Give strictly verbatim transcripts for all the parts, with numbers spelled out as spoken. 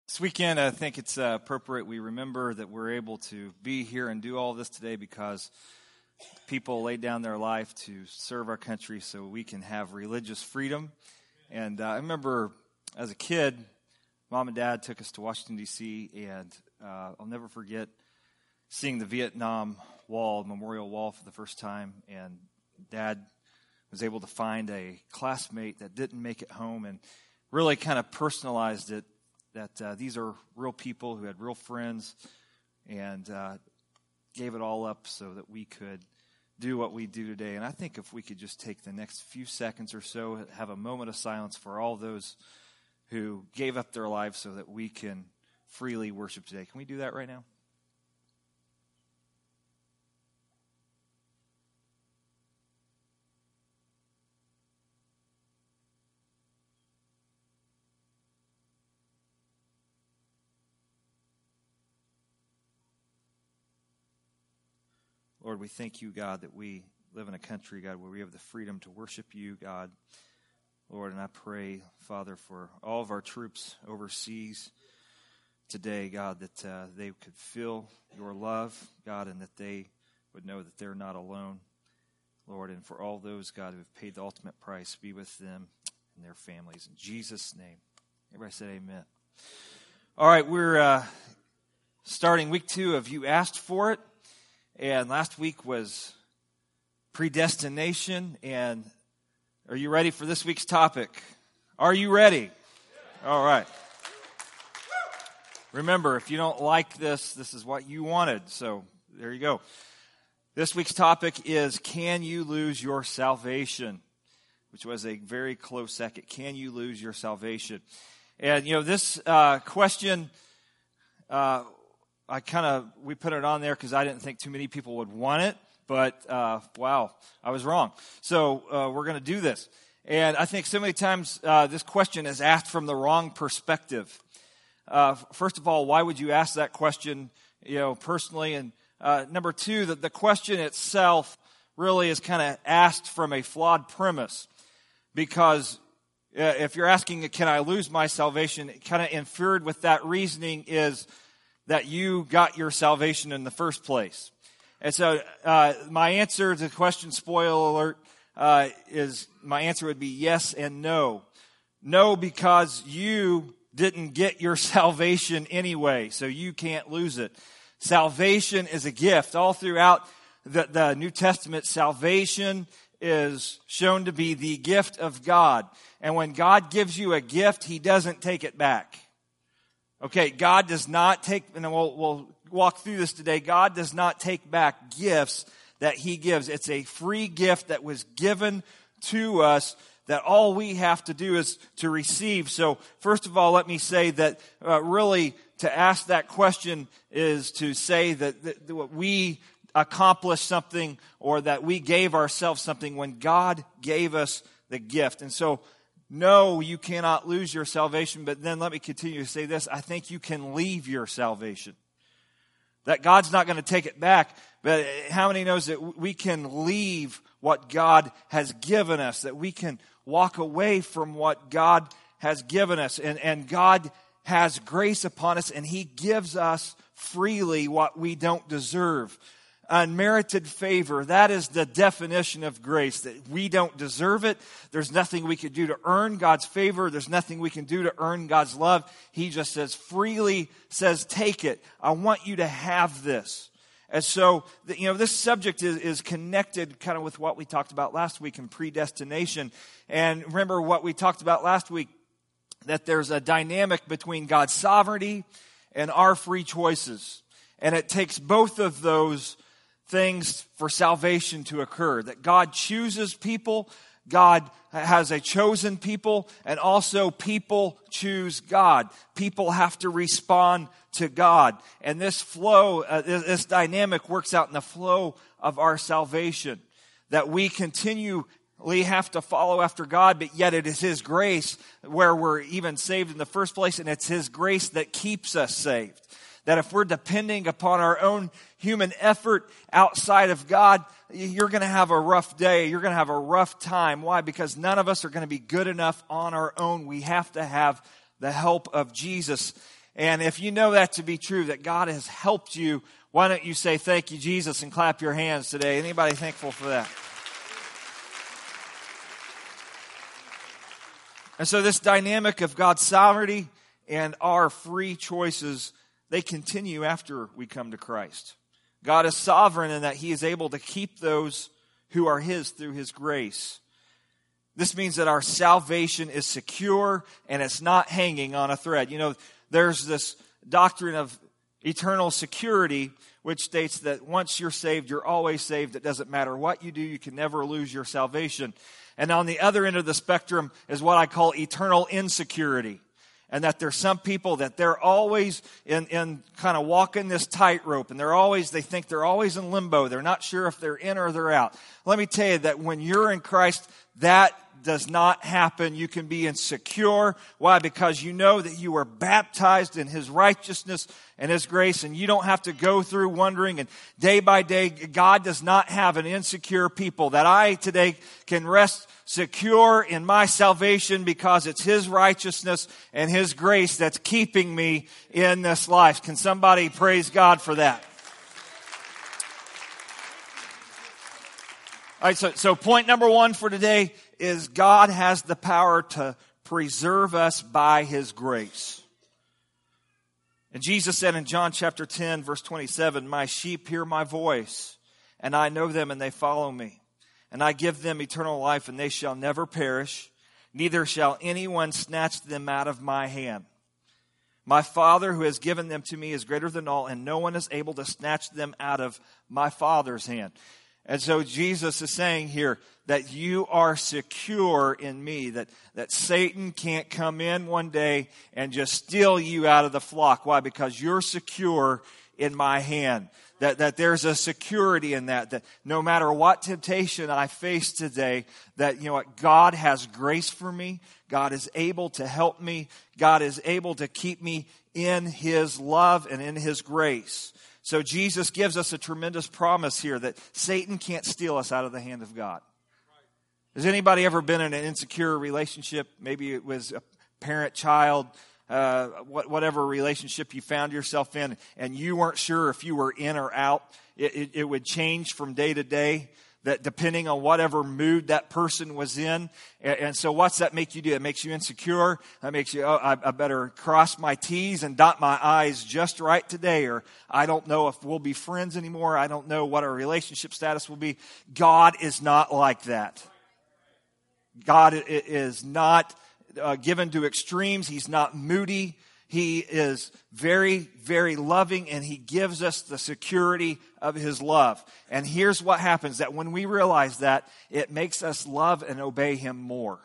This weekend, I think it's uh, appropriate we remember that we're able to be here and do all this today because people laid down their life to serve our country so we can have religious freedom. And uh, I remember as a kid, Mom and Dad took us to Washington, D C, and uh, I'll never forget seeing the Vietnam Wall, Memorial Wall for the first time, and Dad was able to find a classmate that didn't make it home and really kind of personalized it, that uh, these are real people who had real friends, and uh, gave it all up so that we could do what we do today. And I think if we could just take the next few seconds or so, have a moment of silence for all those who gave up their lives so that we can freely worship today. Can we do that right now? Lord, we thank you, God, that we live in a country, God, where we have the freedom to worship you, God. Lord, and I pray, Father, for all of our troops overseas today, God, that uh, they could feel your love, God, and that they would know that they're not alone, Lord. And for all those, God, who have paid the ultimate price, be with them and their families. In Jesus' name. Everybody said amen. All right, we're uh, starting week two of You Asked For It. And last week was predestination. And are you ready for this week's topic? Are you ready? All right. Remember, if you don't like this, this is what you wanted. So there you go. This week's topic is, can you lose your salvation? Which was a very close second. Can you lose your salvation? And, you know, this uh, question... Uh, I kind of, we put it on there because I didn't think too many people would want it, but uh, wow, I was wrong. So uh, we're going to do this. And I think so many times uh, this question is asked from the wrong perspective. Uh, first of all, why would you ask that question, you know, personally? And uh, number two, that the question itself really is kind of asked from a flawed premise, because uh, if you're asking, can I lose my salvation, kind of inferred with that reasoning is that you got your salvation in the first place. And so uh, my answer to the question, spoiler alert, uh, is my answer would be yes and no. No, because you didn't get your salvation anyway, so you can't lose it. Salvation is a gift. All throughout the, the New Testament, salvation is shown to be the gift of God. And when God gives you a gift, He doesn't take it back. Okay, God does not take, and we'll, we'll walk through this today, God does not take back gifts that He gives. It's a free gift that was given to us that all we have to do is to receive. So first of all, let me say that uh, really to ask that question is to say that, that, that we accomplished something or that we gave ourselves something when God gave us the gift. And so no, you cannot lose your salvation, but then let me continue to say this. I think you can leave your salvation. That God's not going to take it back, but how many knows that we can leave what God has given us, that we can walk away from what God has given us, and, and God has grace upon us, and He gives us freely what we don't deserve. Unmerited favor, that is the definition of grace, that we don't deserve it. There's nothing we can do to earn God's favor. There's nothing we can do to earn God's love. He just says, freely says, take it. I want you to have this. And so, you know, this subject is, is connected kind of with what we talked about last week in predestination. And remember what we talked about last week, that there's a dynamic between God's sovereignty and our free choices. And it takes both of those things for salvation to occur. That God chooses people, God has a chosen people, and also people choose God. People have to respond to God. And this flow, uh, this dynamic works out in the flow of our salvation. That we continually have to follow after God, but yet it is His grace where we're even saved in the first place, and it's His grace that keeps us saved. That if we're depending upon our own human effort outside of God, you're going to have a rough day. You're going to have a rough time. Why? Because none of us are going to be good enough on our own. We have to have the help of Jesus. And if you know that to be true, that God has helped you, why don't you say, thank you, Jesus, and clap your hands today? Anybody thankful for that? And so this dynamic of God's sovereignty and our free choices, they continue after we come to Christ. God is sovereign in that He is able to keep those who are His through His grace. This means that our salvation is secure and it's not hanging on a thread. You know, there's this doctrine of eternal security, which states that once you're saved, you're always saved. It doesn't matter what you do, you can never lose your salvation. And on the other end of the spectrum is what I call eternal insecurity. And that there's some people that they're always in, in kind of walking this tightrope. And they're always, they think they're always in limbo. They're not sure if they're in or they're out. Let me tell you that when you're in Christ, that does not happen. You can be insecure. Why? Because you know that you were baptized in His righteousness and His grace, and you don't have to go through wondering. And day by day, God does not have an insecure people. That I today can rest secure in my salvation because it's His righteousness and His grace that's keeping me in this life. Can somebody praise God for that? All right, so, so point number one for today is God has the power to preserve us by His grace. And Jesus said in John chapter ten, verse twenty-seven, "My sheep hear my voice, and I know them, and they follow me. And I give them eternal life, and they shall never perish, neither shall anyone snatch them out of my hand. My Father who has given them to me is greater than all, and no one is able to snatch them out of my Father's hand." And so Jesus is saying here that you are secure in me, that, that Satan can't come in one day and just steal you out of the flock. Why? Because you're secure in my hand. That, that there's a security in that, that no matter what temptation I face today, that, you know what, God has grace for me. God is able to help me. God is able to keep me in His love and in His grace. So Jesus gives us a tremendous promise here that Satan can't steal us out of the hand of God. Has anybody ever been in an insecure relationship? Maybe it was a parent-child, uh, whatever relationship you found yourself in, and you weren't sure if you were in or out. It, it, it would change from day to day, that depending on whatever mood that person was in. And, and so what's that make you do? It makes you insecure. That makes you, oh, I, I better cross my T's and dot my I's just right today. Or I don't know if we'll be friends anymore. I don't know what our relationship status will be. God is not like that. God is not uh, given to extremes. He's not moody. He is very, very loving, and He gives us the security of His love. And here's what happens, that when we realize that, it makes us love and obey Him more.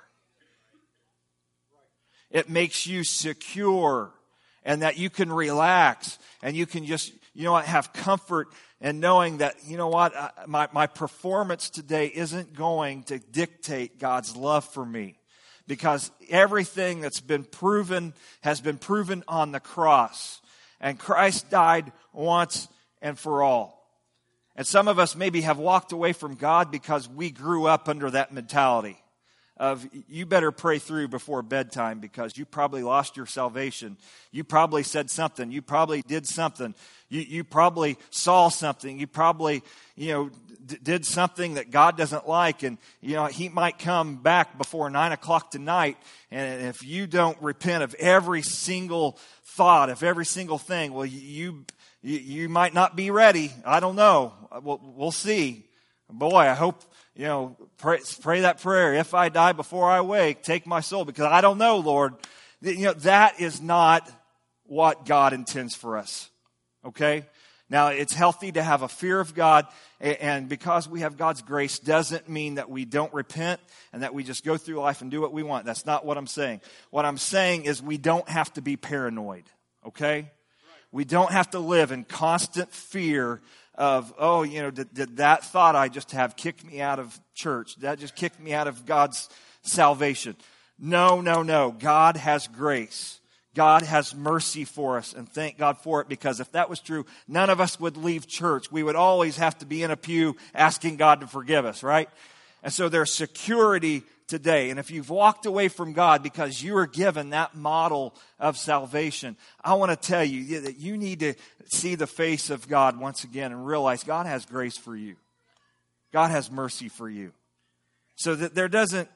It makes you secure, and that you can relax, and you can just, you know what, have comfort in knowing that, you know what, my, my performance today isn't going to dictate God's love for me. Because everything that's been proven has been proven on the cross. And Christ died once and for all. And some of us maybe have walked away from God because we grew up under that mentality of, you better pray through before bedtime because you probably lost your salvation. You probably said something. You probably did something. You, you probably saw something. You probably, you know, d- did something that God doesn't like. And, you know, He might come back before nine o'clock tonight. And if you don't repent of every single thought, of every single thing, well, you, you, you might not be ready. I don't know. We'll, we'll see. Boy, I hope, you know, pray, pray that prayer. If I die before I wake, take my soul, because I don't know, Lord. You know, that is not what God intends for us. Okay? Now, it's healthy to have a fear of God, and because we have God's grace doesn't mean that we don't repent and that we just go through life and do what we want. That's not what I'm saying. What I'm saying is we don't have to be paranoid. Okay? We don't have to live in constant fear of, oh, you know, did, did that thought I just have kicked me out of church? Did that just kicked me out of God's salvation? No, no, no. God has grace. God has mercy for us, and thank God for it, because if that was true, none of us would leave church. We would always have to be in a pew asking God to forgive us, right? And so there's security today. And if you've walked away from God because you were given that model of salvation, I want to tell you that you need to see the face of God once again and realize God has grace for you. God has mercy for you. So that there doesn't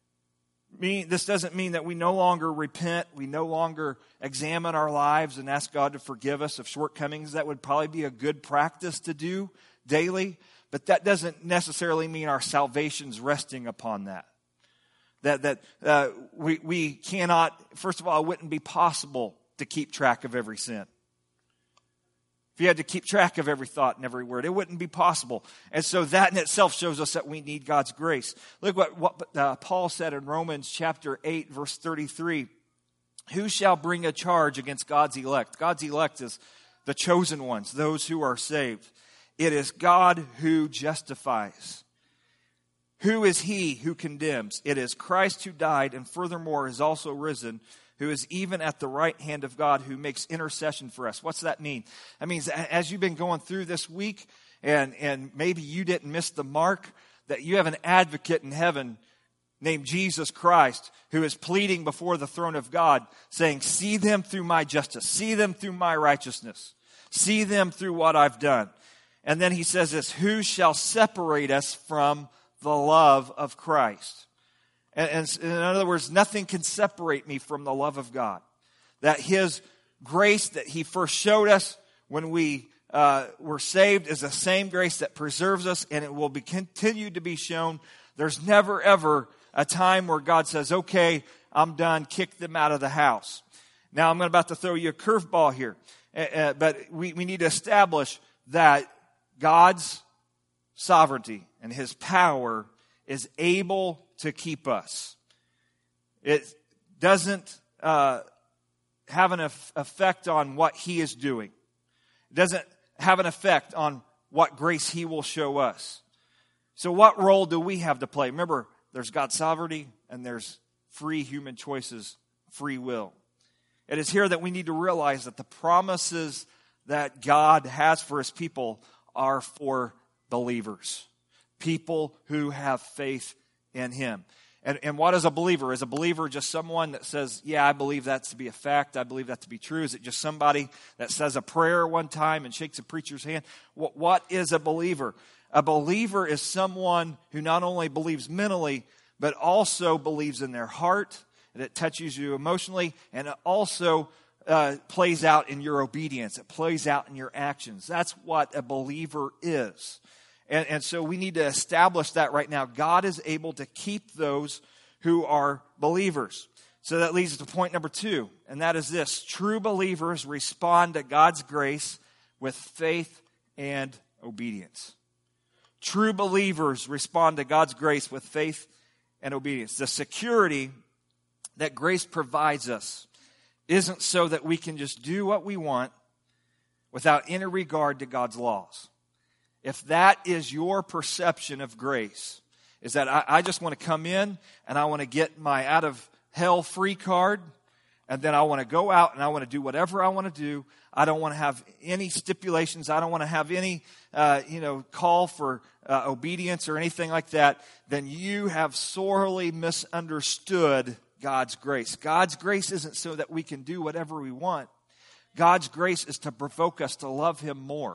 mean, this doesn't mean that we no longer repent, we no longer examine our lives and ask God to forgive us of shortcomings. That would probably be a good practice to do daily, but that doesn't necessarily mean our salvation's resting upon that. That that uh, we we cannot. First of all, it wouldn't be possible to keep track of every sin. If you had to keep track of every thought and every word, it wouldn't be possible. And so that in itself shows us that we need God's grace. Look what what uh, Paul said in Romans chapter eight, verse thirty-three. Who shall bring a charge against God's elect? God's elect is the chosen ones, those who are saved. It is God who justifies. Who is he who condemns? It is Christ who died and furthermore is also risen, who is even at the right hand of God, who makes intercession for us. What's that mean? That means as you've been going through this week, and, and maybe you didn't miss the mark, that you have an advocate in heaven named Jesus Christ, who is pleading before the throne of God, saying, see them through my justice, see them through my righteousness, see them through what I've done. And then he says this, who shall separate us from the love of Christ? And, and in other words, nothing can separate me from the love of God. That his grace that he first showed us when we uh, were saved is the same grace that preserves us, and it will be continued to be shown. There's never, ever a time where God says, okay, I'm done, kick them out of the house. Now, I'm about to throw you a curveball here. Uh, but we, we need to establish that God's sovereignty and his power is able to keep us. It doesn't uh, have an effect on what he is doing. It doesn't have an effect on what grace he will show us. So what role do we have to play? Remember, there's God's sovereignty and there's free human choices, free will. It is here that we need to realize that the promises that God has for his people are for believers. People who have faith in him. And, and what is a believer? Is a believer just someone that says, yeah, I believe that to be a fact. I believe that to be true. Is it just somebody that says a prayer one time and shakes a preacher's hand? What, what is a believer? A believer is someone who not only believes mentally, but also believes in their heart, and it touches you emotionally, and it also uh, plays out in your obedience. It plays out in your actions. That's what a believer is. And, and so we need to establish that right now. God is able to keep those who are believers. So that leads to point number two, and that is this. True believers respond to God's grace with faith and obedience. True believers respond to God's grace with faith and obedience. The security that grace provides us isn't so that we can just do what we want without any regard to God's laws. If that is your perception of grace, is that I, I just want to come in and I want to get my out of hell free card, and then I want to go out and I want to do whatever I want to do. I don't want to have any stipulations. I don't want to have any, uh, you know, call for uh, obedience or anything like that. Then you have sorely misunderstood God's grace. God's grace isn't so that we can do whatever we want. God's grace is to provoke us to love him more.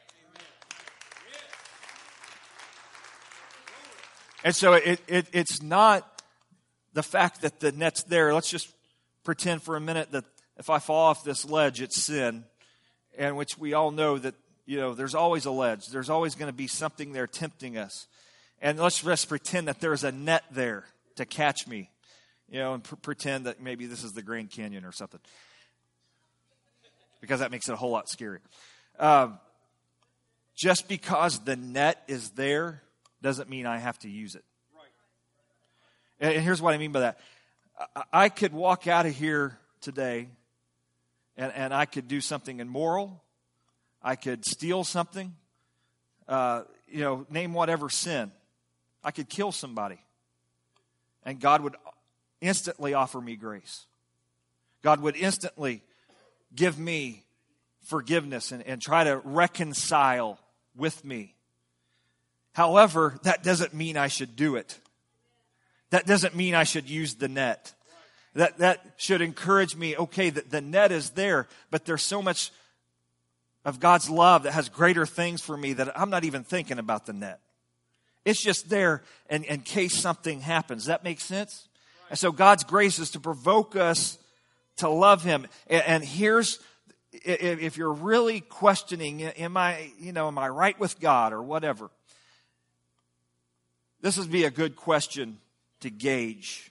And so it, it it's not the fact that the net's there. Let's just pretend for a minute that if I fall off this ledge, it's sin, and which we all know that, you know, there's always a ledge. There's always going to be something there tempting us. And let's just pretend that there's a net there to catch me, you know, and pr- pretend that maybe this is the Grand Canyon or something, because that makes it a whole lot scarier. Um, just because the net is there doesn't mean I have to use it. Right. And here's what I mean by that. I could walk out of here today and, and I could do something immoral. I could steal something. Uh, you know, name whatever sin. I could kill somebody. And God would instantly offer me grace. God would instantly give me forgiveness and, and try to reconcile with me. However, that doesn't mean I should do it. That doesn't mean I should use the net. That, that should encourage me, okay, that the net is there, but there's so much of God's love that has greater things for me that I'm not even thinking about the net. It's just there in, in case something happens. That makes sense? Right. And so God's grace is to provoke us to love Him. And, and here's, if you're really questioning, am I, you know, am I right with God or whatever? This would be a good question to gauge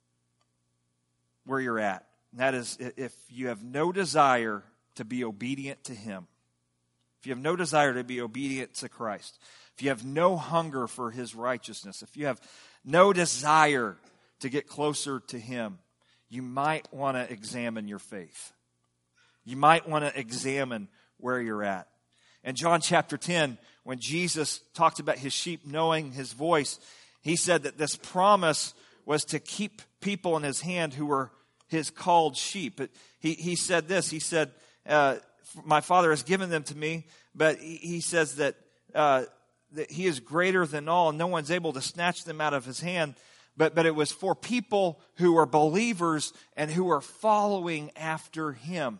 where you're at. And that is, if you have no desire to be obedient to Him, if you have no desire to be obedient to Christ, if you have no hunger for His righteousness, if you have no desire to get closer to Him, you might want to examine your faith. You might want to examine where you're at. In John chapter ten, when Jesus talked about His sheep knowing His voice, He said that this promise was to keep people in His hand who were His called sheep. But he, he said this, He said, uh, my Father has given them to me, but He, he says that, uh, that He is greater than all, and no one's able to snatch them out of His hand. But, but it was for people who are believers and who are following after Him.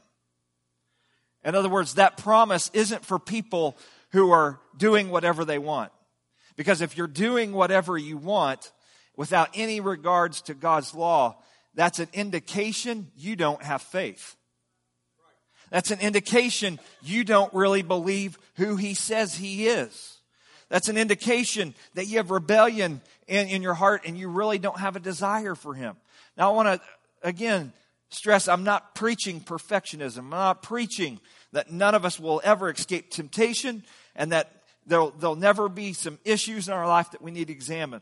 In other words, that promise isn't for people who are doing whatever they want. Because if you're doing whatever you want without any regards to God's law, that's an indication you don't have faith. That's an indication you don't really believe who He says He is. That's an indication that you have rebellion in, in your heart and you really don't have a desire for Him. Now I want to, again, stress, I'm not preaching perfectionism. I'm not preaching that none of us will ever escape temptation and that there'll, there'll never be some issues in our life that we need to examine.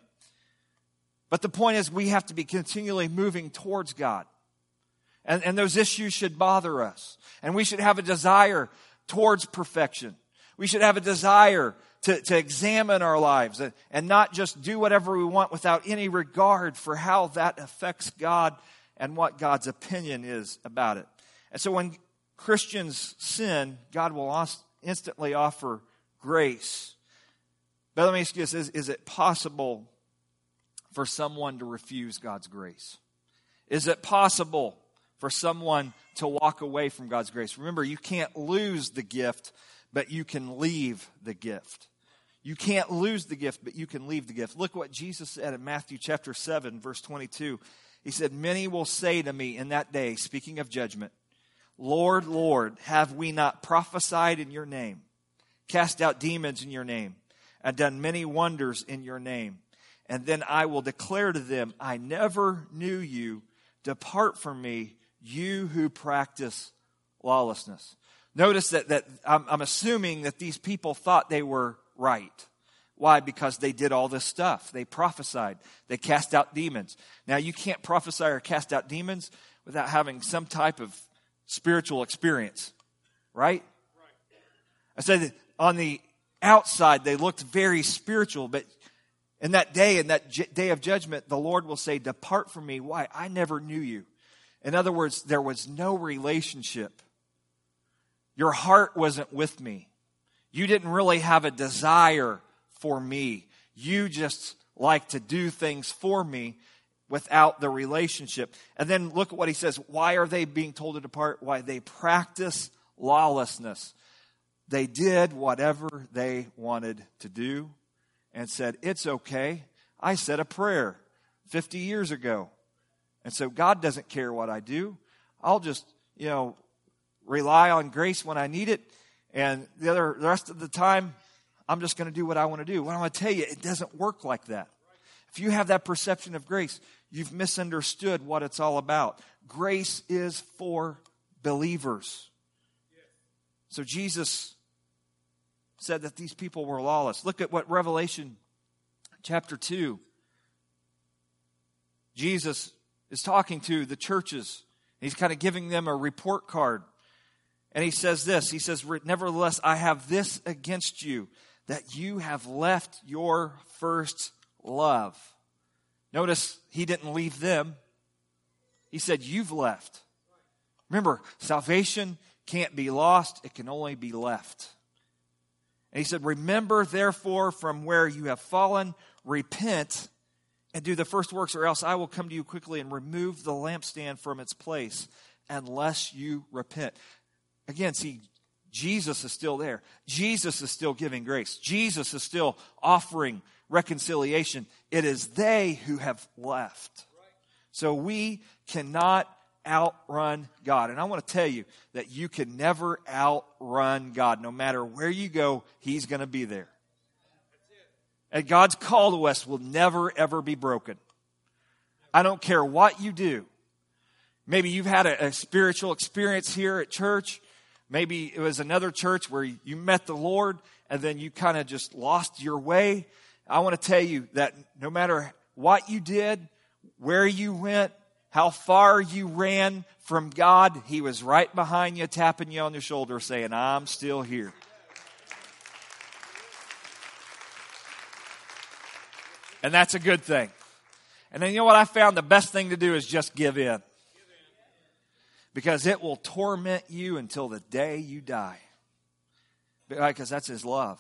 But the point is we have to be continually moving towards God. And, and those issues should bother us. And we should have a desire towards perfection. We should have a desire to, to examine our lives and, and not just do whatever we want without any regard for how that affects God and what God's opinion is about it. And so when Christians sin, God will instantly offer grace. But let me ask you this, is, is it possible for someone to refuse God's grace? Is it possible for someone to walk away from God's grace? Remember, you can't lose the gift, but you can leave the gift. You can't lose the gift, but you can leave the gift. Look what Jesus said in Matthew chapter seven, verse twenty-two. He said, many will say to me in that day, speaking of judgment, Lord, Lord, have we not prophesied in your name, cast out demons in your name, and done many wonders in your name? And then I will declare to them, I never knew you. Depart from me, you who practice lawlessness. Notice that, that I'm, I'm assuming that these people thought they were right. Why? Because they did all this stuff. They prophesied. They cast out demons. Now, you can't prophesy or cast out demons without having some type of spiritual experience. Right? I said that on the outside, they looked very spiritual, but in that day, in that j- day of judgment, the Lord will say, depart from me. Why? I never knew you. In other words, there was no relationship. Your heart wasn't with me. You didn't really have a desire for me. You just like to do things for me without the relationship. And then look at what he says. Why are they being told to depart? Why? They practice lawlessness. They did whatever they wanted to do and said, it's okay. I said a prayer fifty years ago. And so God doesn't care what I do. I'll just, you know, rely on grace when I need it. And the other, the rest of the time, I'm just going to do what I want to do. Well, I want to tell you, it doesn't work like that. If you have that perception of grace, you've misunderstood what it's all about. Grace is for believers. So Jesus said that these people were lawless. Look at what Revelation chapter two. Jesus is talking to the churches. He's kind of giving them a report card. And he says this, he says, nevertheless, I have this against you, that you have left your first love. Notice he didn't leave them. He said, you've left. Remember, salvation can't be lost. It can only be left. And he said, remember, therefore, from where you have fallen, repent, and do the first works, or else I will come to you quickly and remove the lampstand from its place, unless you repent. Again, see, Jesus is still there. Jesus is still giving grace. Jesus is still offering reconciliation. It is they who have left. So we cannot outrun God. And I want to tell you that you can never outrun God. No matter where you go, He's going to be there. And God's call to us will never, ever be broken. I don't care what you do. Maybe you've had a, a spiritual experience here at church. Maybe it was another church where you met the Lord and then you kind of just lost your way. I want to tell you that no matter what you did, where you went, how far you ran from God, He was right behind you, tapping you on the shoulder, saying, I'm still here. And that's a good thing. And then you know what I found? The best thing to do is just give in. Because it will torment you until the day you die. Because that's His love.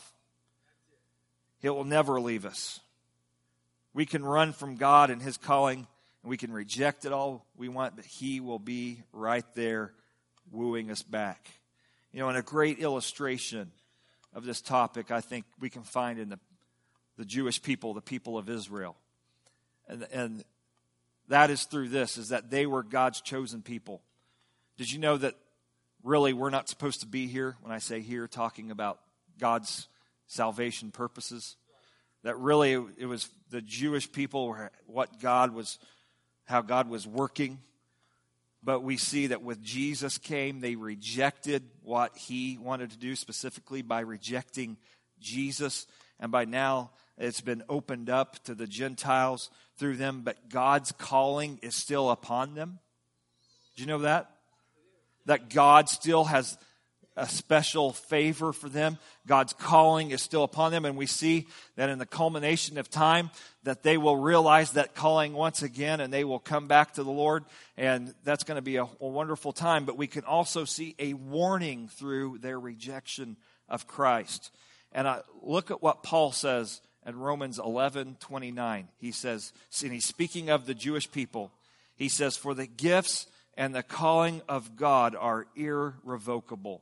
It will never leave us. We can run from God and His calling, and we can reject it all we want, but He will be right there wooing us back. You know, and a great illustration of this topic, I think we can find in the, the Jewish people, the people of Israel. And, and that is through this, is that they were God's chosen people. Did you know that really we're not supposed to be here, when I say here, talking about God's salvation purposes? That really it was the Jewish people, what God was, how God was working. But we see that with Jesus came, they rejected what He wanted to do, specifically by rejecting Jesus. And by now, it's been opened up to the Gentiles through them, but God's calling is still upon them. Did you know that? That God still has a special favor for them. God's calling is still upon them, and we see that in the culmination of time that they will realize that calling once again, and they will come back to the Lord, and that's going to be a, a wonderful time. But we can also see a warning through their rejection of Christ. And I, look at what Paul says in Romans eleven twenty-nine. He says, and he's speaking of the Jewish people, he says, for the gifts and the calling of God are irrevocable.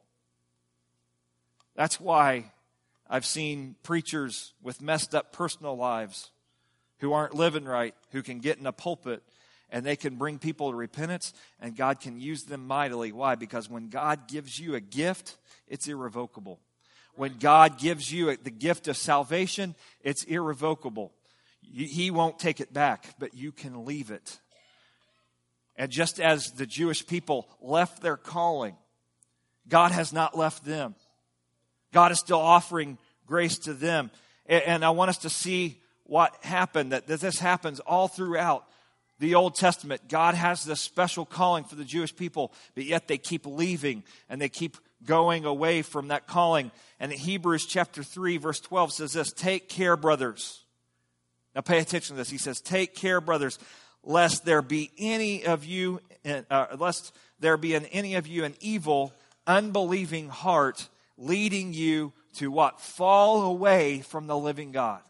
That's why I've seen preachers with messed up personal lives who aren't living right, who can get in a pulpit and they can bring people to repentance, and God can use them mightily. Why? Because when God gives you a gift, it's irrevocable. When God gives you the gift of salvation, it's irrevocable. He won't take it back, but you can leave it. And just as the Jewish people left their calling, God has not left them. God is still offering grace to them. And I want us to see what happened, that this happens all throughout the Old Testament. God has this special calling for the Jewish people, but yet they keep leaving and they keep going away from that calling. And in Hebrews chapter three, verse twelve says this, take care, brothers. Now pay attention to this. He says, take care, brothers, lest there be any of you, uh, lest there be in any of you an evil, unbelieving heart, leading you to what? Fall away from the living God.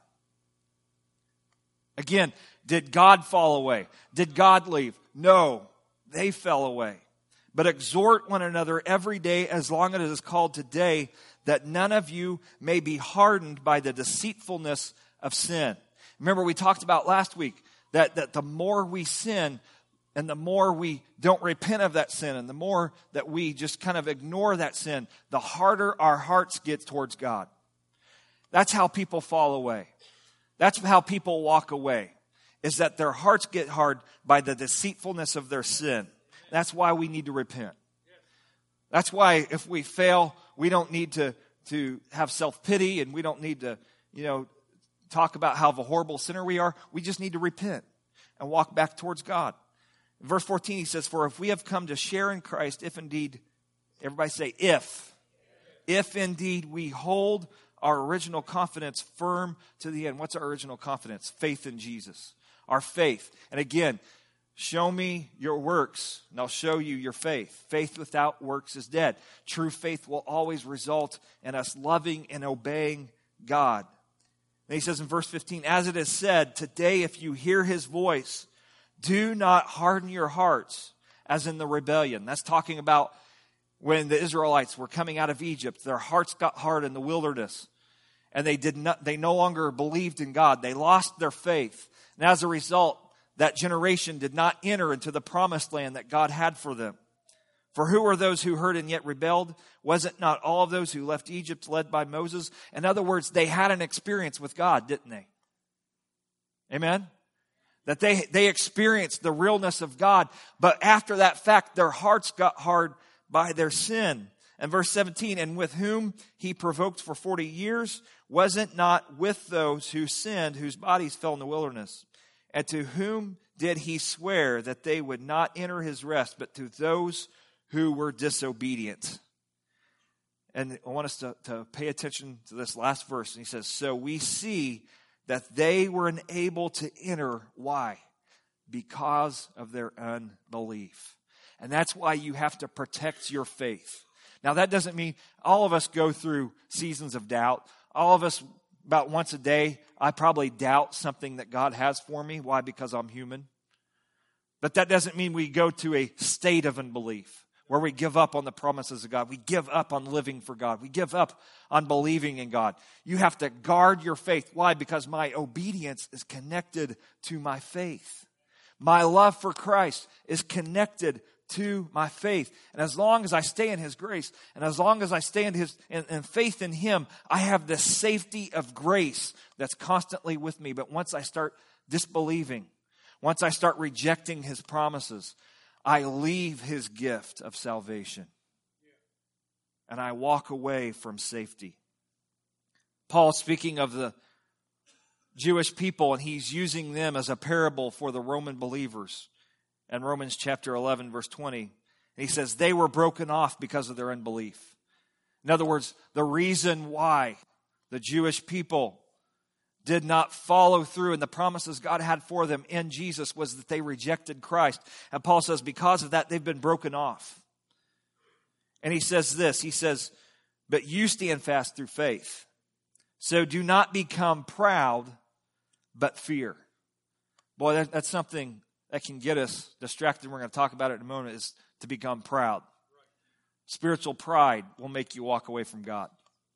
Again, did God fall away? Did God leave? No, they fell away. But exhort one another every day, as long as it is called today, that none of you may be hardened by the deceitfulness of sin. Remember, we talked about last week that, that the more we sin, and the more we don't repent of that sin, and the more that we just kind of ignore that sin, the harder our hearts get towards God. That's how people fall away. That's how people walk away, is that their hearts get hard by the deceitfulness of their sin. That's why we need to repent. That's why if we fail, we don't need to, to have self-pity, and we don't need to, you know, talk about how of a horrible sinner we are. We just need to repent and walk back towards God. In verse fourteen, he says, for if we have come to share in Christ, if indeed, everybody say if, if indeed we hold our original confidence firm to the end. What's our original confidence? Faith in Jesus. Our faith. And again, show me your works, and I'll show you your faith. Faith without works is dead. True faith will always result in us loving and obeying God. And he says in verse fifteen, as it is said, today if you hear his voice, do not harden your hearts as in the rebellion. That's talking about when the Israelites were coming out of Egypt. Their hearts got hard in the wilderness. And they did not, they no longer believed in God. They lost their faith. And as a result, that generation did not enter into the promised land that God had for them. For who are those who heard and yet rebelled? Was it not all of those who left Egypt led by Moses? In other words, they had an experience with God, didn't they? Amen? That they, they experienced the realness of God. But after that fact, their hearts got hard by their sin. And verse seventeen, and with whom he provoked for forty years, was it not with those who sinned, whose bodies fell in the wilderness? And to whom did he swear that they would not enter his rest, but to those who were disobedient? And I want us to, to pay attention to this last verse. And he says, so we see that they were unable to enter. Why? Because of their unbelief. And that's why you have to protect your faith. Now, that doesn't mean all of us go through seasons of doubt. All of us, about once a day, I probably doubt something that God has for me. Why? Because I'm human. But that doesn't mean we go to a state of unbelief where we give up on the promises of God. We give up on living for God. We give up on believing in God. You have to guard your faith. Why? Because my obedience is connected to my faith. My love for Christ is connected to my faith. And as long as I stay in his grace, and as long as I stay in his in, in faith in him, I have the safety of grace that's constantly with me. But once I start disbelieving, once I start rejecting his promises, I leave his gift of salvation. And I walk away from safety. Paul, speaking of the Jewish people, and he's using them as a parable for the Roman believers. In Romans chapter eleven, verse twenty, and he says, they were broken off because of their unbelief. In other words, the reason why the Jewish people did not follow through in the promises God had for them in Jesus was that they rejected Christ. And Paul says, because of that, they've been broken off. And he says this, he says, but you stand fast through faith. So do not become proud, but fear. Boy, that, that's something that can get us distracted. We're going to talk about it in a moment, is to become proud. Spiritual pride will make you walk away from God.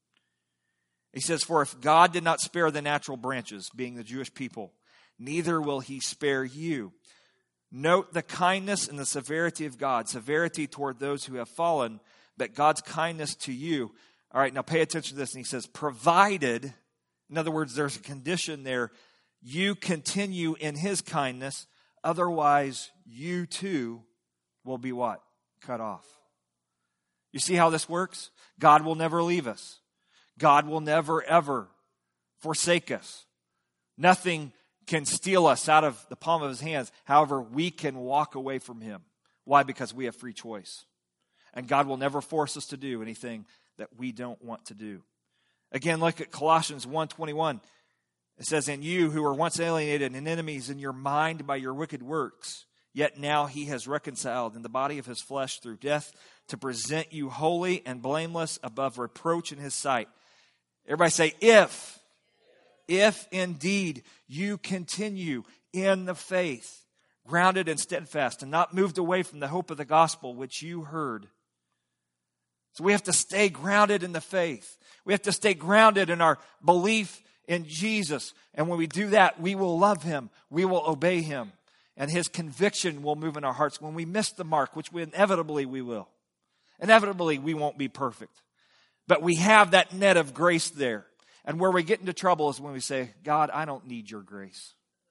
He says, for if God did not spare the natural branches, being the Jewish people, neither will he spare you. Note the kindness and the severity of God. Severity toward those who have fallen, but God's kindness to you. All right, now pay attention to this. And he says, provided, in other words, there's a condition there, you continue in his kindness. Otherwise, you too will be what? Cut off. You see how this works? God will never leave us. God will never, ever forsake us. Nothing can steal us out of the palm of his hands. However, we can walk away from him. Why? Because we have free choice. And God will never force us to do anything that we don't want to do. Again, look at Colossians one twenty-one. It says, and you who were once alienated and enemies in your mind by your wicked works, yet now he has reconciled in the body of his flesh through death to present you holy and blameless above reproach in his sight. Everybody say, if, if indeed you continue in the faith, grounded and steadfast, and not moved away from the hope of the gospel which you heard. So we have to stay grounded in the faith. We have to stay grounded in our belief in Jesus. And when we do that, we will love him. We will obey him. And his conviction will move in our hearts. When we miss the mark, which we inevitably we will. Inevitably, we won't be perfect. But we have that net of grace there. And where we get into trouble is when we say, God, I don't need your grace.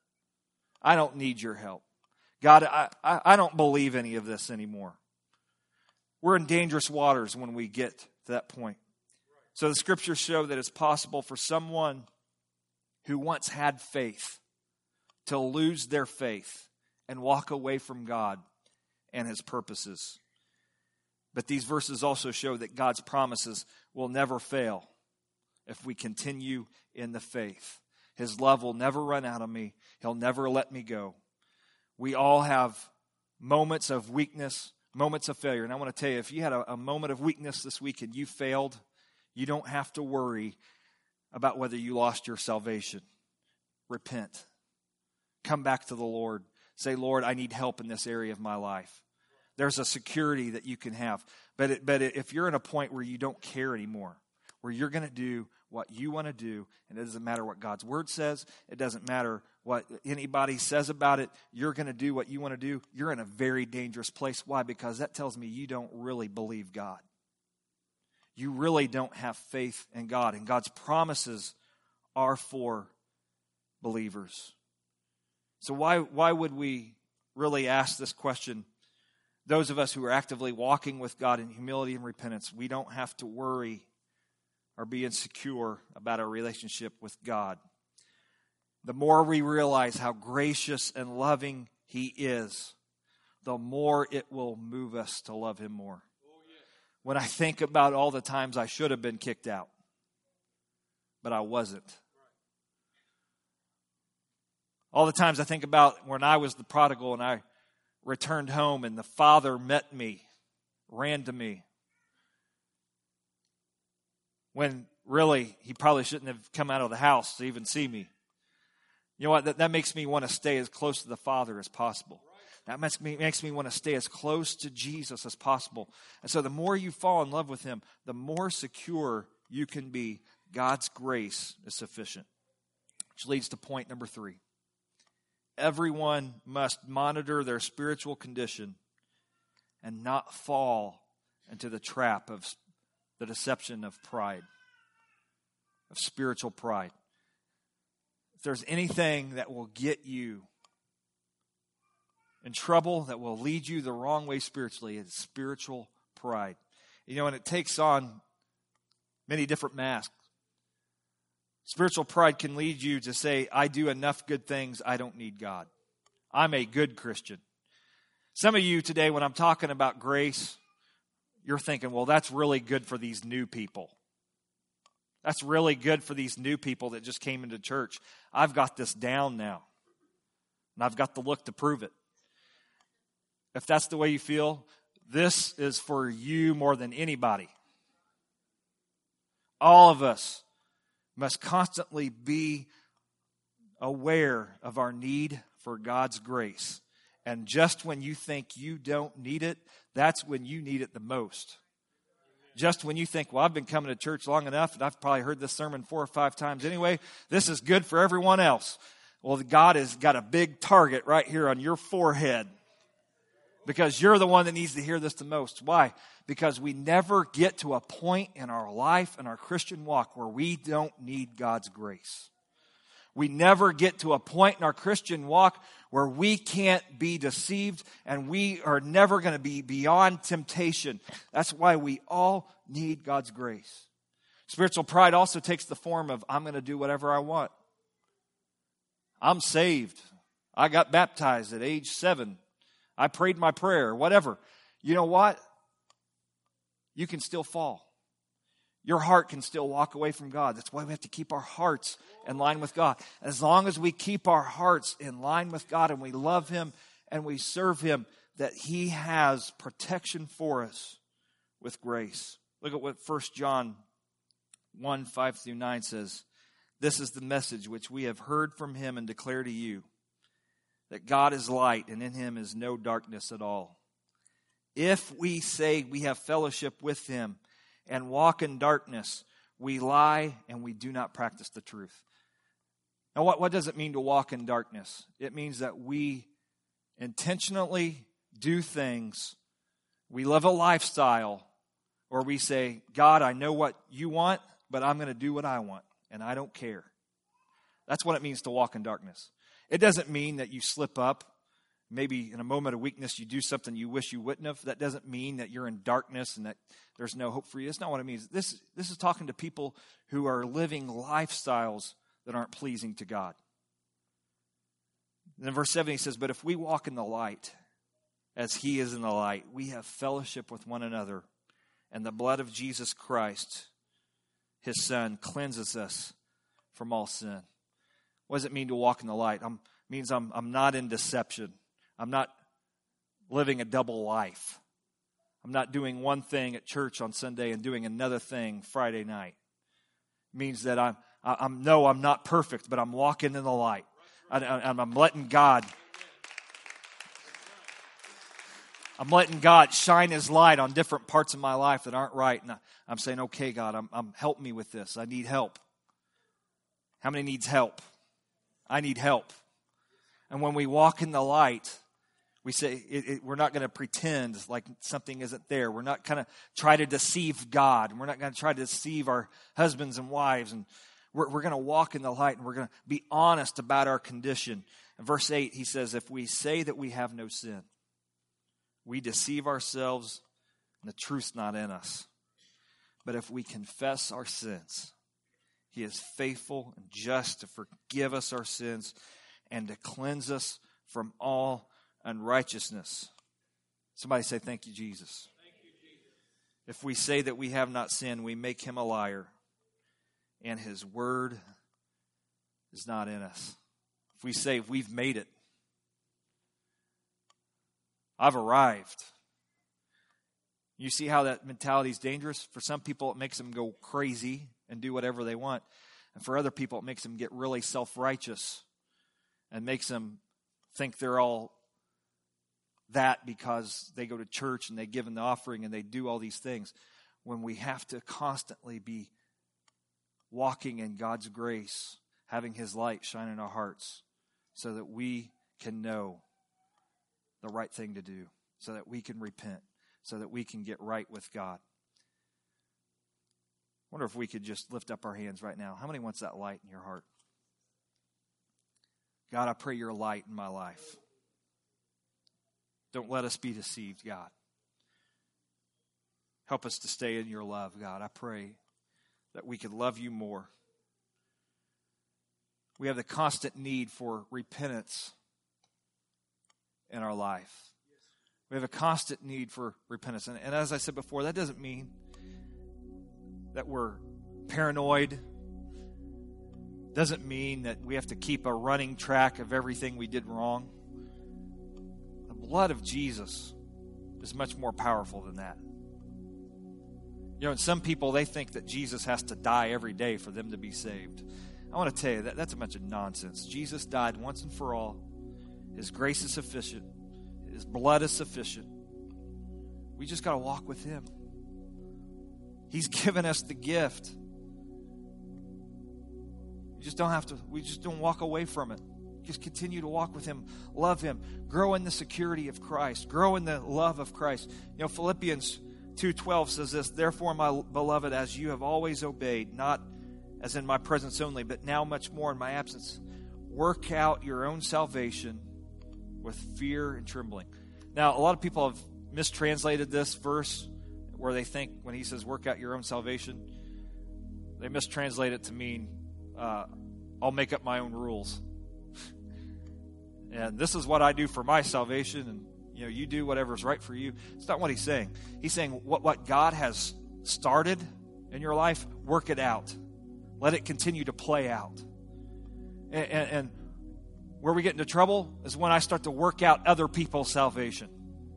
I don't need your help. God, I, I, I don't believe any of this anymore. We're in dangerous waters when we get to that point. So the scriptures show that it's possible for someone who once had faith to lose their faith and walk away from God and his purposes. But these verses also show that God's promises will never fail if we continue in the faith. His love will never run out of me. He'll never let me go. We all have moments of weakness, moments of failure. And I want to tell you, if you had a, a moment of weakness this week and you failed, you don't have to worry. about whether you lost your salvation. Repent. Come back to the Lord. Say, Lord, I need help in this area of my life. There's a security that you can have. But it, but if you're in a point where you don't care anymore, where you're going to do what you want to do, and it doesn't matter what God's word says, it doesn't matter what anybody says about it, you're going to do what you want to do, you're in a very dangerous place. Why? Because that tells me you don't really believe God. You really don't have faith in God, and God's promises are for believers. So why why would we really ask this question? Those of us who are actively walking with God in humility and repentance, we don't have to worry or be insecure about our relationship with God. The more we realize how gracious and loving He is, the more it will move us to love Him more. When I think about all the times I should have been kicked out, but I wasn't. All the times I think about when I was the prodigal and I returned home and the Father met me, ran to me. When really He probably shouldn't have come out of the house to even see me. You know what? That, that makes me want to stay as close to the Father as possible. That makes me, makes me want to stay as close to Jesus as possible. And so the more you fall in love with Him, the more secure you can be. God's grace is sufficient. Which leads to point number three. Everyone must monitor their spiritual condition and not fall into the trap of the deception of pride, of spiritual pride. If there's anything that will get you in trouble, that will lead you the wrong way spiritually, it's spiritual pride. You know, and it takes on many different masks. Spiritual pride can lead you to say, I do enough good things, I don't need God. I'm a good Christian. Some of you today, when I'm talking about grace, you're thinking, well, that's really good for these new people. That's really good for these new people that just came into church. I've got this down now, and I've got the look to prove it. If that's the way you feel, this is for you more than anybody. All of us must constantly be aware of our need for God's grace. And just when you think you don't need it, that's when you need it the most. Just when you think, well, I've been coming to church long enough, and I've probably heard this sermon four or five times anyway, this is good for everyone else. Well, God has got a big target right here on your forehead, because you're the one that needs to hear this the most. Why? Because we never get to a point in our life and our Christian walk where we don't need God's grace. We never get to a point in our Christian walk where we can't be deceived, and we are never going to be beyond temptation. That's why we all need God's grace. Spiritual pride also takes the form of, I'm going to do whatever I want. I'm saved. I got baptized at age seven. I prayed my prayer, whatever. You know what? You can still fall. Your heart can still walk away from God. That's why we have to keep our hearts in line with God. As long as we keep our hearts in line with God and we love Him and we serve Him, that He has protection for us with grace. Look at what First John one, five through nine says. This is the message which we have heard from Him and declare to you, that God is light and in Him is no darkness at all. If we say we have fellowship with Him and walk in darkness, we lie and we do not practice the truth. Now, what, what does it mean to walk in darkness? It means that we intentionally do things, we live a lifestyle, or we say, God, I know what you want, but I'm going to do what I want, and I don't care. That's what it means to walk in darkness. It doesn't mean that you slip up. Maybe in a moment of weakness you do something you wish you wouldn't have. That doesn't mean that you're in darkness and that there's no hope for you. That's not what it means. This, this is talking to people who are living lifestyles that aren't pleasing to God. And in verse seven he says, but if we walk in the light as He is in the light, we have fellowship with one another, and the blood of Jesus Christ, His Son, cleanses us from all sin. What does it mean to walk in the light? It means I'm, I'm not in deception. I'm not living a double life. I'm not doing one thing at church on Sunday and doing another thing Friday night. It means that I'm, I, I'm no, I'm not perfect, but I'm walking in the light. I, I, I'm letting God, I'm letting God shine His light on different parts of my life that aren't right. And I, I'm saying, okay, God, I'm, I'm help me with this. I need help. How many needs help? I need help. And when we walk in the light, we say it, it, we're not going to pretend like something isn't there. We're not going to try to deceive God. We're not going to try to deceive our husbands and wives. And we're, we're going to walk in the light, and we're going to be honest about our condition. In verse eight, he says, if we say that we have no sin, we deceive ourselves, and the truth's not in us. But if we confess our sins, He is faithful and just to forgive us our sins and to cleanse us from all unrighteousness. Somebody say, thank you, Jesus. Thank you, Jesus. If we say that we have not sinned, we make Him a liar, and His word is not in us. If we say we've made it, I've arrived. You see how that mentality is dangerous? For some people, it makes them go crazy and do whatever they want. And for other people, it makes them get really self-righteous and makes them think they're all that because they go to church and they give in the offering and they do all these things. When we have to constantly be walking in God's grace, having His light shine in our hearts so that we can know the right thing to do, so that we can repent, so that we can get right with God. I wonder if we could just lift up our hands right now. How many wants that light in your heart? God, I pray your light in my life. Don't let us be deceived, God. Help us to stay in your love, God. I pray that we could love you more. We have the constant need for repentance in our life. We have a constant need for repentance. And, and as I said before, that doesn't mean that we're paranoid. Doesn't mean that we have to keep a running track of everything we did wrong. The blood of Jesus is much more powerful than that. You know, and some people, they think that Jesus has to die every day for them to be saved. I want to tell you that that's a bunch of nonsense. Jesus died once and for all. His grace is sufficient. His blood is sufficient. We just got to walk with Him. He's given us the gift. We just don't have to, we just don't walk away from it. Just continue to walk with Him, love Him, grow in the security of Christ, grow in the love of Christ. You know, Philippians two twelve says this, therefore, my beloved, as you have always obeyed, not as in my presence only, but now much more in my absence, work out your own salvation with fear and trembling. Now, a lot of people have mistranslated this verse where they think when he says work out your own salvation, they mistranslate it to mean uh, I'll make up my own rules. And this is what I do for my salvation, and you know, you do whatever's right for you. It's not what he's saying. He's saying what, what God has started in your life, work it out. Let it continue to play out. And, and, and where we get into trouble is when I start to work out other people's salvation.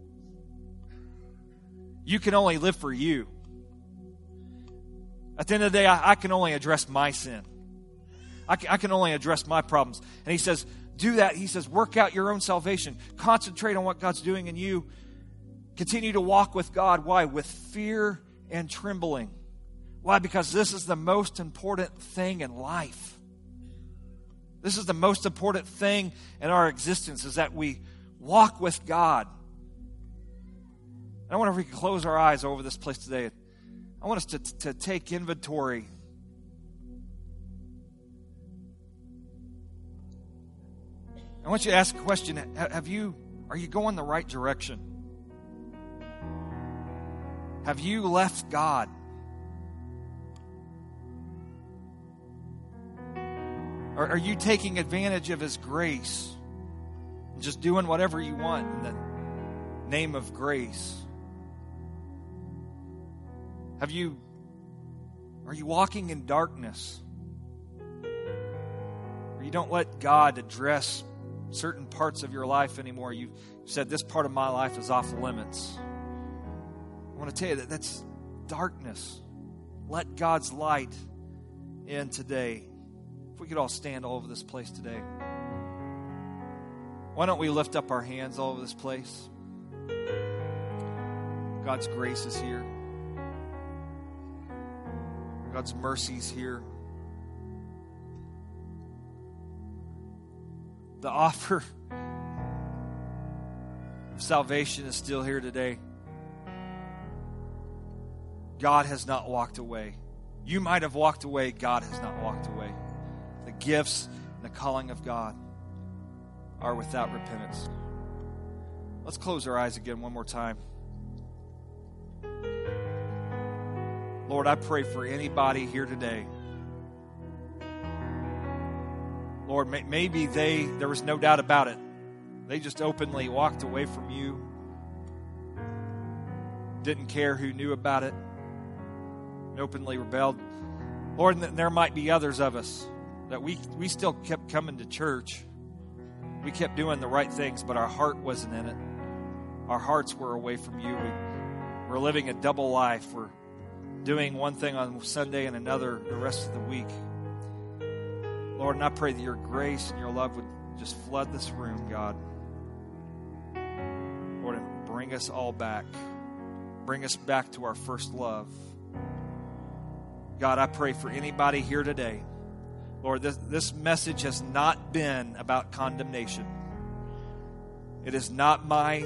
You can only live for you. At the end of the day, I, I can only address my sin. I can, I can only address my problems. And he says, do that. He says, work out your own salvation. Concentrate on what God's doing in you. Continue to walk with God. Why? With fear and trembling. Why? Because this is the most important thing in life. This is the most important thing in our existence, is that we walk with God. And I wonder if we can close our eyes over this place today. I want us to, to take inventory. I want you to ask a question. Have you, are you going the right direction? Have you left God? Or are you taking advantage of His grace and just doing whatever you want in the name of grace? Have you, are you walking in darkness? Or you don't let God address certain parts of your life anymore. You've said, this part of my life is off limits. I want to tell you that that's darkness. Let God's light in today. If we could all stand all over this place today. Why don't we lift up our hands all over this place? God's grace is here. God's mercy is here. The offer of salvation is still here today. God has not walked away. You might have walked away. God has not walked away. The gifts and the calling of God are without repentance. Let's close our eyes again one more time. Lord, I pray for anybody here today. Lord, may, maybe they, there was no doubt about it. They just openly walked away from you. Didn't care who knew about it. Openly rebelled. Lord, there might be others of us that we, we still kept coming to church. We kept doing the right things, but our heart wasn't in it. Our hearts were away from you. We, we're living a double life. We're doing one thing on Sunday and another the rest of the week. Lord, and I pray that your grace and your love would just flood this room, God. Lord, and bring us all back. Bring us back to our first love. God, I pray for anybody here today. Lord, this, this message has not been about condemnation. It is not my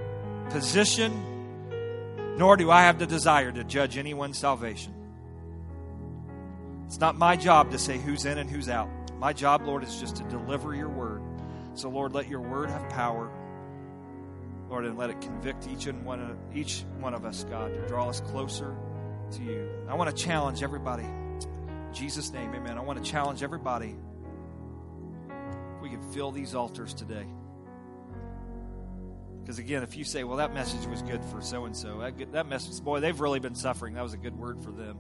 position, nor do I have the desire to judge anyone's salvation. It's not my job to say who's in and who's out. My job, Lord, is just to deliver your word. So, Lord, let your word have power. Lord, and let it convict each and one of, each one of us, God, to draw us closer to you. I want to challenge everybody. In Jesus' name, amen. I want to challenge everybody. If we can fill these altars today. Because again, if you say, well, that message was good for so-and-so, that, that message, boy, they've really been suffering. That was a good word for them.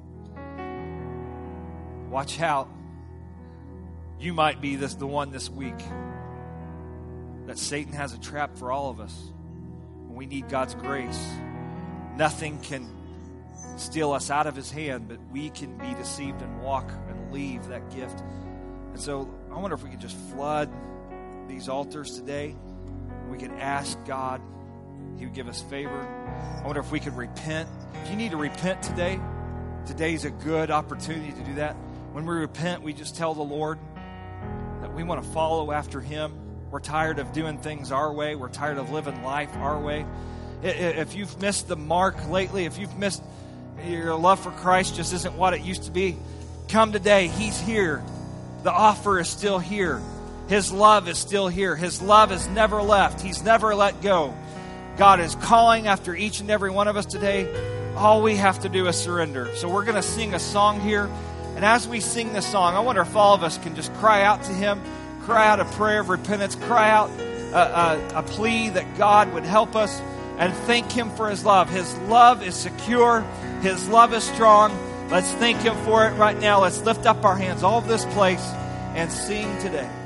Watch out. You might be this the one this week that Satan has a trap for all of us. We need God's grace. Nothing can steal us out of his hand, but we can be deceived and walk and leave that gift. And so I wonder if we could just flood these altars today. We could ask God. He would give us favor. I wonder if we could repent. If you need to repent today, today's a good opportunity to do that. When we repent, we just tell the Lord that we want to follow after him. We're tired of doing things our way. We're tired of living life our way. If you've missed the mark lately, if you've missed your love for Christ just isn't what it used to be, come today. He's here. The offer is still here. His love is still here. His love has never left. He's never let go. God is calling after each and every one of us today. All we have to do is surrender. So we're going to sing a song here. And as we sing this song, I wonder if all of us can just cry out to him, cry out a prayer of repentance, cry out a, a, a plea that God would help us, and thank him for his love. His love is secure. His love is strong. Let's thank him for it right now. Let's lift up our hands all over this place and sing today.